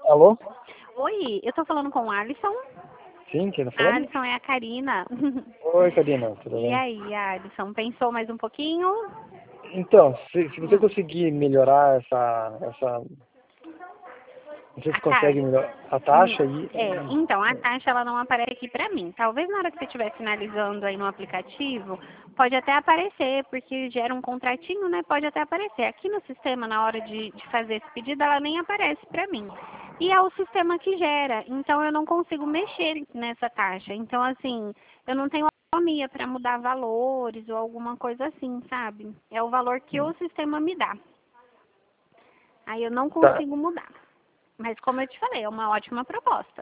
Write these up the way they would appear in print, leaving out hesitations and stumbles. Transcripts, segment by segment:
Alô? Oi, eu tô falando com o Alisson. Sim, quem tá A falando? Alisson é a Karina. Oi, Karina, tudo E bem? aí, Alisson, pensou mais um pouquinho? Então, se você conseguir melhorar essa. Não sei se A consegue taxa? melhorar a taxa aí. Então, a taxa ela não aparece aqui pra mim. Talvez na hora que você estiver finalizando aí no aplicativo, pode até aparecer, porque gera um contratinho, né? Pode até aparecer. Aqui no sistema, na hora de fazer esse pedido, ela nem aparece pra mim. E é o sistema que gera, então eu não consigo mexer nessa taxa. Então, assim, eu não tenho autonomia para mudar valores ou alguma coisa assim, sabe? É o valor que o sistema me dá. Aí eu não Tá. consigo mudar. Mas como eu te falei, é uma ótima proposta.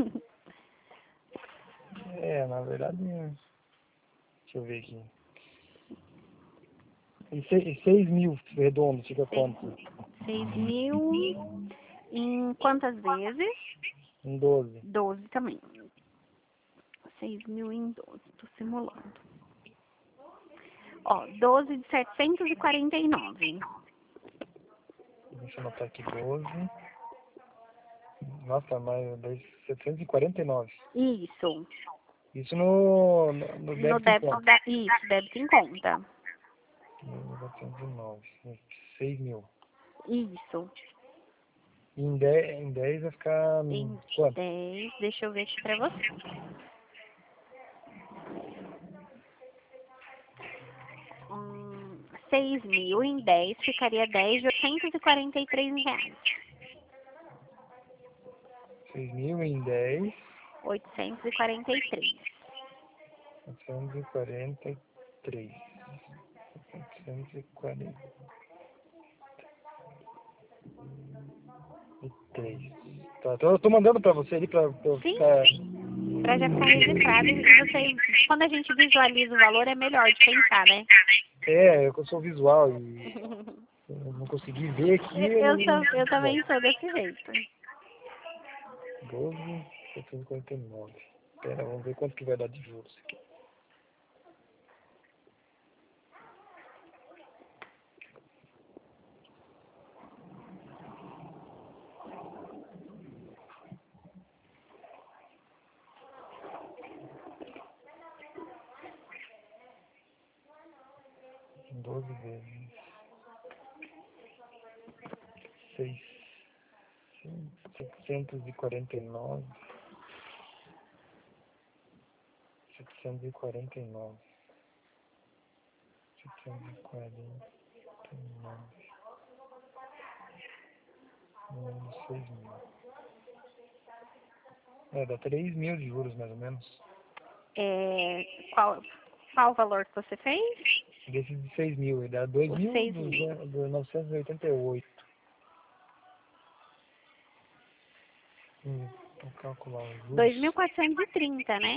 Na verdade. Deixa eu ver aqui. E 6 mil redondo, fica Seis quanto? 6.000 em quantas vezes? Em 12. 12 também. 6.000 em 12, tô simulando. Ó, 12 de 749. Deixa eu anotar aqui 12. Nossa, mais 749. Isso. Isso no No débito em débito, conta. isso, débito em conta. 409. 6 mil. Isso. E em dez vai ficar Em quanto? 10, deixa eu ver aqui pra você. 6.000 em 10 ficaria 10 de R$ 843. 6 mil em 10. 843. 443. 443. Tá, então eu tô mandando pra você ali pra eu Sim, ficar. para já ficar registrado e você, quando a gente visualiza o valor, é melhor de pensar, né? Eu sou visual e eu não consegui ver aqui. Eu Bom, também sou desse jeito. 12, 749. Pera, vamos ver quanto que vai dar de juros aqui. Em 12 vezes. 6, 749. 749. 749. Menos 6 mil. Dá 3 mil de juros, mais ou menos. É, qual o valor que você fez? Desses de 6 mil, ele dá 2 Os mil 6.000. 988. Vou calcular os juros. 2.430, né?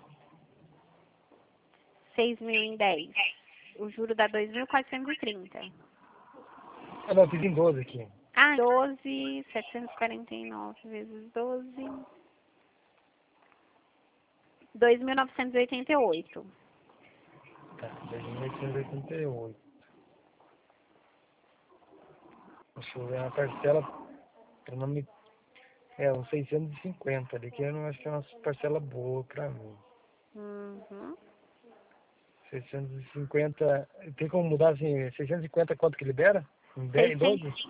6.000 em 10. O juro dá 2.430. Não, fiz em 12 aqui. 12, 749 vezes 12. 2.988. Tá, 2.888. Deixa eu ver a parcela, pra não me... uns 650 ali, que eu não acho que é uma parcela boa pra mim. Uhum. 650, tem como mudar assim, 650 quanto que libera? Em 10, 600, 12?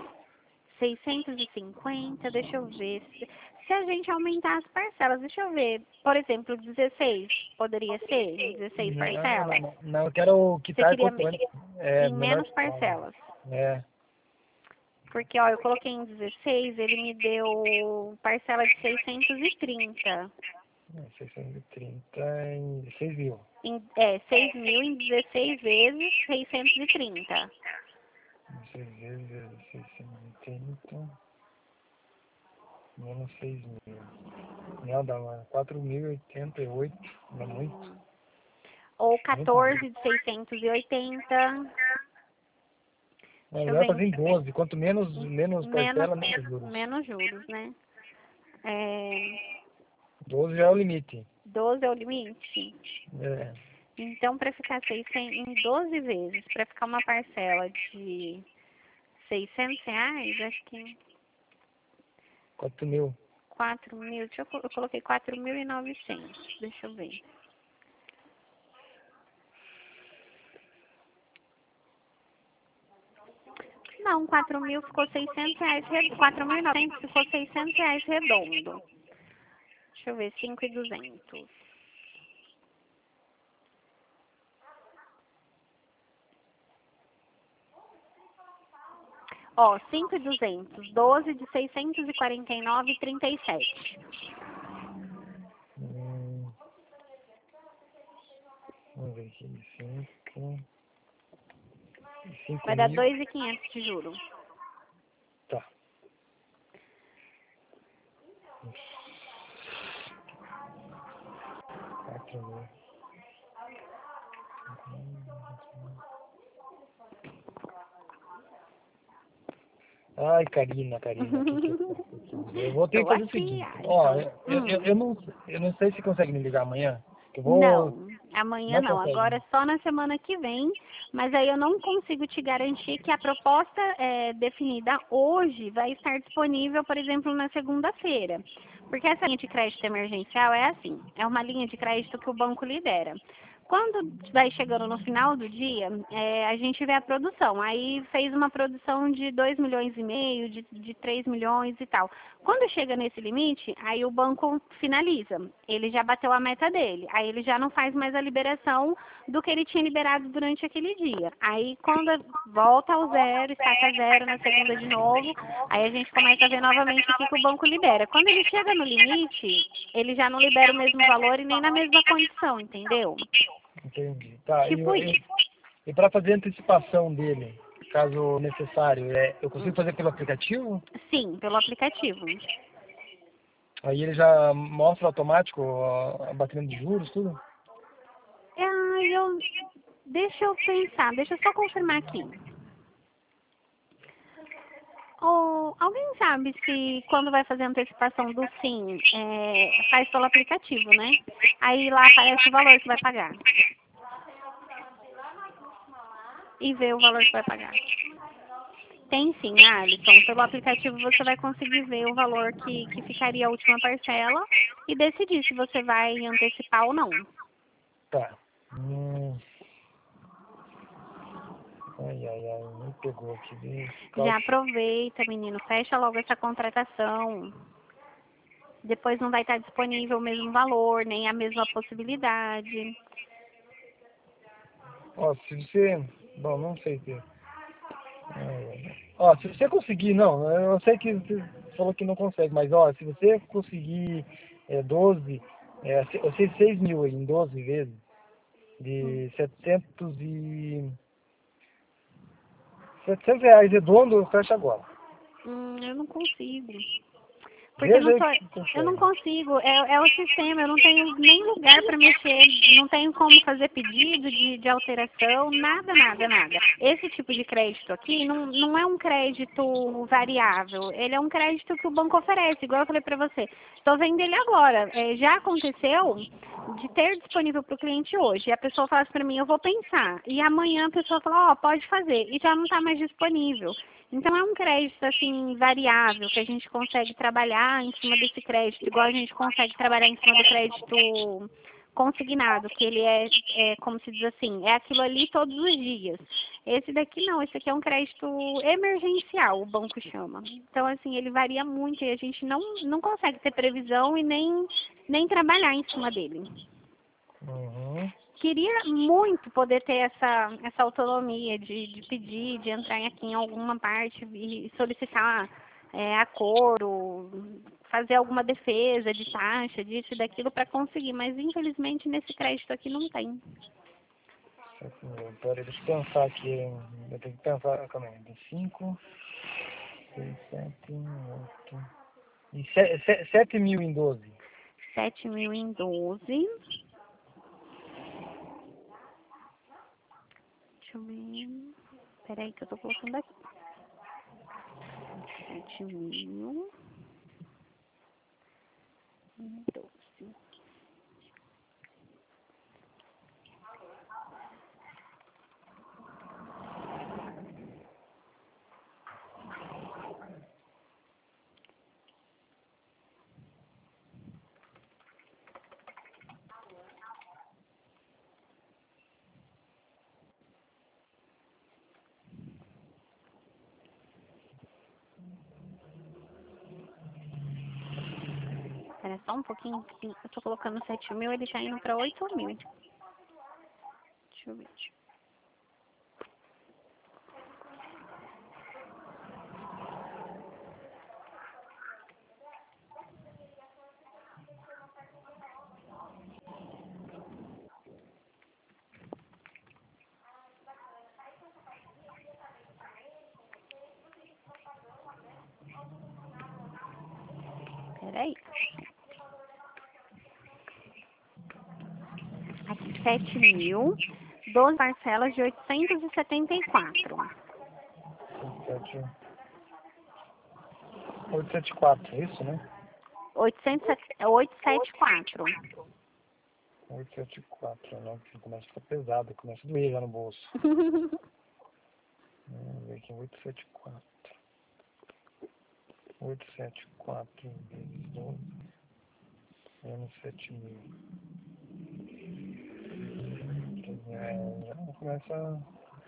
650, deixa eu ver. Se a gente aumentar as parcelas, deixa eu ver. Por exemplo, 16, poderia ser em 16 parcelas? Não, eu quero Você quitar queria quanto antes. em Menor menos que fala. parcelas? É, Porque, ó, eu coloquei em 16, ele me deu parcela de 630. 630 em 6 mil. 6.000 em 16 vezes 630. 6 vezes 630 menos 6 mil. Não, dá 4.088, não é muito? Ou Muito bom. 14 de 680. É Deixa eu melhor ver. fazer em 12. Quanto menos Menos, parcela, menos juros. menos juros, né? É, 12 já é o limite. 12 é o limite. É, Então, para ficar 600, em 12 vezes, para ficar uma parcela de R$ 600, acho que 4.000. 4.000, eu coloquei 4.900, deixa eu ver. Não, 4.000 ficou 600 reais, 4.900 ficou 600 reais redondo. Deixa eu ver, 5.200. Ó, 5.200, 12 de 649,37. Vamos ver aqui, 5. Vai dar 5.000. 2.500 de juro. Tá. 4.000. Ai, Karina, eu vou ter Tô que fazer o aqui, seguinte. Ó, Alisson. eu não sei se consegue me ligar amanhã. Que eu vou. Não, amanhã Não não, consegue, agora né? é só na semana que vem, mas aí eu não consigo te garantir que a proposta definida hoje vai estar disponível, por exemplo, na segunda-feira. Porque essa linha de crédito emergencial é assim, é uma linha de crédito que o banco lidera. Quando vai chegando no final do dia, a gente vê a produção. Aí fez uma produção de 2,5 milhões, de 3 milhões e tal. Quando chega nesse limite, aí o banco finaliza. Ele já bateu a meta dele. Aí ele já não faz mais a liberação do que ele tinha liberado durante aquele dia. Aí quando volta ao zero, estaca zero na segunda de novo, aí a gente começa a ver novamente o que o banco libera. Quando ele chega no limite, ele já não libera o mesmo valor e nem na mesma condição, entendeu? Entendi. Tá, Tipo isso. e para fazer a antecipação dele, caso necessário, eu consigo Hum. fazer pelo aplicativo? Sim, pelo aplicativo. Aí ele já mostra automático a bateria de juros, tudo? Deixa eu pensar, deixa eu só confirmar aqui. Alguém sabe se quando vai fazer a antecipação do SIM, faz pelo aplicativo, né? Aí lá aparece o valor que vai pagar. E vê o valor que vai pagar. Tem sim, Alisson. Pelo aplicativo você vai conseguir ver o valor que ficaria a última parcela e decidir se você vai antecipar ou não. Tá. Ai, me pegou aqui. Já aproveita, menino, fecha logo essa contratação. Depois não vai estar disponível o mesmo valor, nem a mesma possibilidade. Ó, se você. Bom, não sei se. Ó, se você conseguir, não, eu sei que você falou que não consegue, mas ó, se você conseguir 12, 6 mil aí, em 12 vezes, de 700 reais redondo, eu fecho agora. Eu não consigo. Porque Veja não aí só, que eu não consegue. consigo, é o sistema, eu não tenho nem lugar para mexer, não tenho como fazer pedido de alteração, nada, nada, nada. Esse tipo de crédito aqui não é um crédito variável, ele é um crédito que o banco oferece, igual eu falei para você. Estou vendo ele agora. Já aconteceu de ter disponível para o cliente hoje, e a pessoa fala assim para mim, eu vou pensar, e amanhã a pessoa fala, ó, pode fazer, e já não está mais disponível. Então é um crédito assim variável que a gente consegue trabalhar em cima desse crédito, igual a gente consegue trabalhar em cima do crédito consignado, que ele como se diz assim, é aquilo ali todos os dias. Esse daqui não, esse aqui é um crédito emergencial, o banco chama. Então assim, ele varia muito e a gente não consegue ter previsão e nem trabalhar em cima dele. Uhum. Queria muito poder ter essa autonomia de pedir, de entrar aqui em alguma parte e solicitar acordo, fazer alguma defesa de taxa, disso e daquilo para conseguir, mas infelizmente nesse crédito aqui não tem. Peraí, deixa eu pensar aqui. Eu tenho que pensar. Calma aí. 5, 6, 7, 8. E 7 mil em 12. 7.000 em 12. Deixa eu ver. Peraí que eu tô colocando aqui. 7.000 em 12. só um pouquinho, que eu tô colocando 7.000, ele tá indo para 8.000. Deixa eu ver. Peraí. Aqui, 7.000, 12 parcelas de 874. 874, é isso, né? 874. 874, não, que começa a ficar pesado, começa a doer já no bolso. Vamos ver aqui, 874. 874 vezes 12, menos 7.000. Já começa a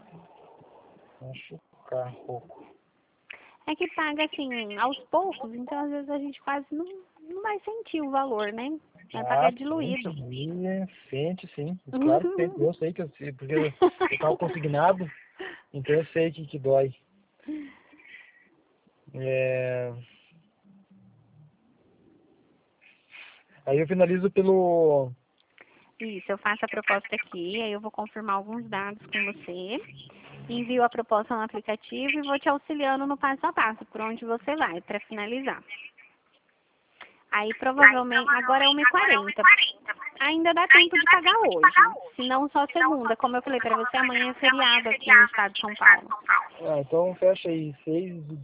machucar um pouco. É que paga assim, aos poucos, então às vezes a gente quase não vai sentir o valor, né? Vai pagar diluído. Sente, sim. Claro que sente. Eu sei que eu sei, porque eu estava consignado, então eu sei que dói. Aí eu finalizo pelo... Isso, eu faço a proposta aqui, aí eu vou confirmar alguns dados com você, envio a proposta no aplicativo e vou te auxiliando no passo a passo, por onde você vai, para finalizar. Aí provavelmente, agora é 1h40, ainda dá tempo de pagar hoje, se não só segunda, como eu falei para você, amanhã é feriado aqui no estado de São Paulo. Então fecha aí, 6 de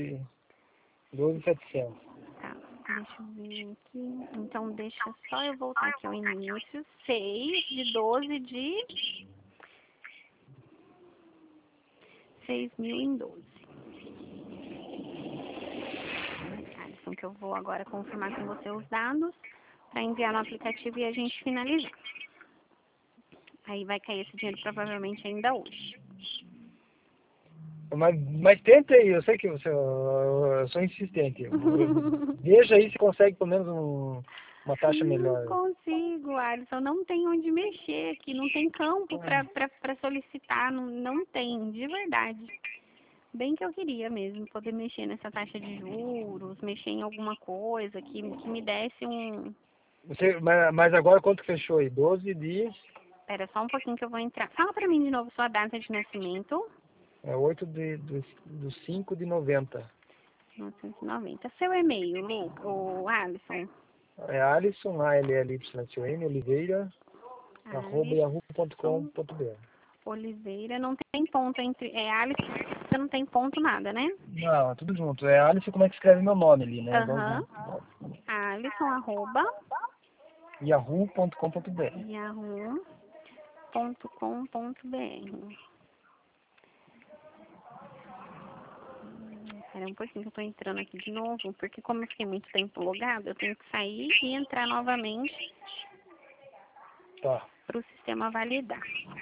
12.700. Tá, deixa eu ver aqui, então deixa só eu voltar aqui ao início, 6 de 12 de 6.000 em 12. Alisson, que eu vou agora confirmar com você os dados para enviar no aplicativo e a gente finalizar. Aí vai cair esse dinheiro provavelmente ainda hoje. Mas tenta aí, eu sei que você, eu sou insistente. Veja aí se consegue pelo menos uma taxa melhor. Não consigo, Alisson, não tem onde mexer aqui, não tem campo para solicitar, não tem, de verdade. Bem que eu queria mesmo poder mexer nessa taxa de juros, mexer em alguma coisa que me desse um... Mas agora quanto fechou aí? 12 de... Espera só um pouquinho que eu vou entrar. Fala para mim de novo sua data de nascimento. É 8 do 5 de 90. 1990. Seu e-mail, o Alisson? É Alisson, ALLYSON, Oliveira, @ yahoo.com.br. Oliveira, não tem ponto entre... É Alisson, você não tem ponto nada, né? Não, é tudo junto. É Alisson, como é que escreve meu nome ali, né? Aham. Alisson, @ yahoo.com.br. yahoo.com.br. Espera um pouquinho que eu tô entrando aqui de novo, porque como eu fiquei muito tempo logado, eu tenho que sair e entrar novamente Tá. para o sistema validar.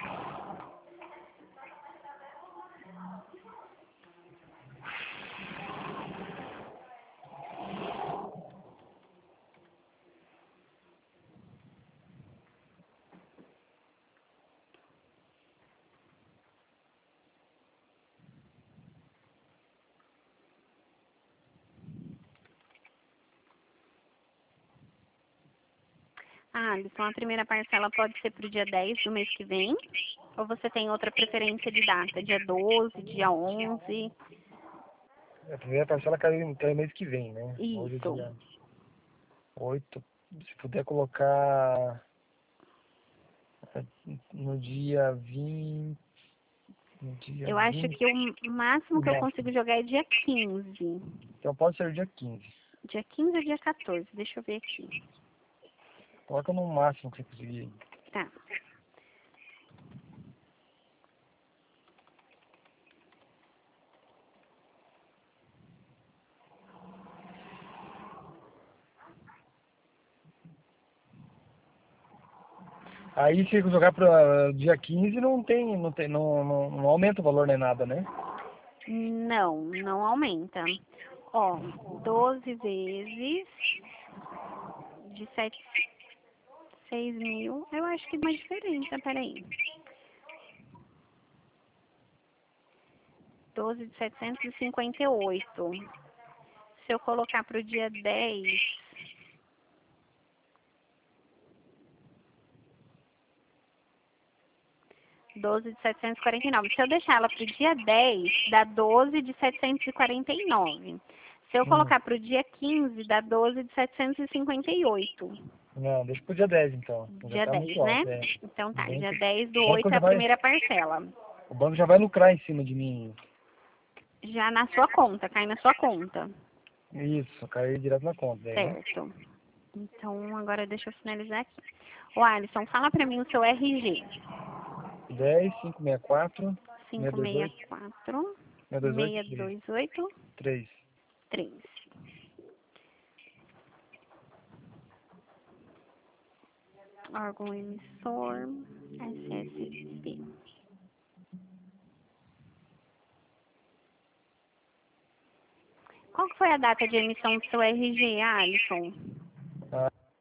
Ah, Alisson, a primeira parcela pode ser para o dia 10 do mês que vem? Ou você tem outra preferência de data? Dia 12, dia 11? A primeira parcela cai mês que vem, né? Hoje é Isso. dia 8. Se puder colocar no dia 20. No dia Eu acho 20. que o máximo que eu consigo jogar é dia 15. Então pode ser o dia 15. Dia 15 ou dia 14? Deixa eu ver aqui. Coloca no máximo que você conseguir. Tá. Aí se jogar para dia 15 não aumenta o valor nem nada, né? Não aumenta. Ó, 12 vezes de 6 mil, eu acho que dá uma diferença, peraí. 12 de 758. Se eu colocar para o dia 10, doze de 749. Se eu deixar ela para o dia 10, dá 12 de 749. Se eu colocar para o dia 15, dá 12 de 758. Não, deixa pro dia 10 então. Já Dia tá 10, muito né? alto, é. Então tá, Bem dia que- 10 do o banco 8 é já a vai, primeira parcela. o banco já vai lucrar em cima de mim. Já na sua conta, cai na sua conta. Isso, caiu direto na conta, daí, né? Certo. Então, agora deixa eu finalizar aqui. Ô, Alisson, fala pra mim o seu RG. 10, 564, 564 628, 628 3. 3. Órgão emissor, SSP. Qual que foi a data de emissão do seu RG, Alisson?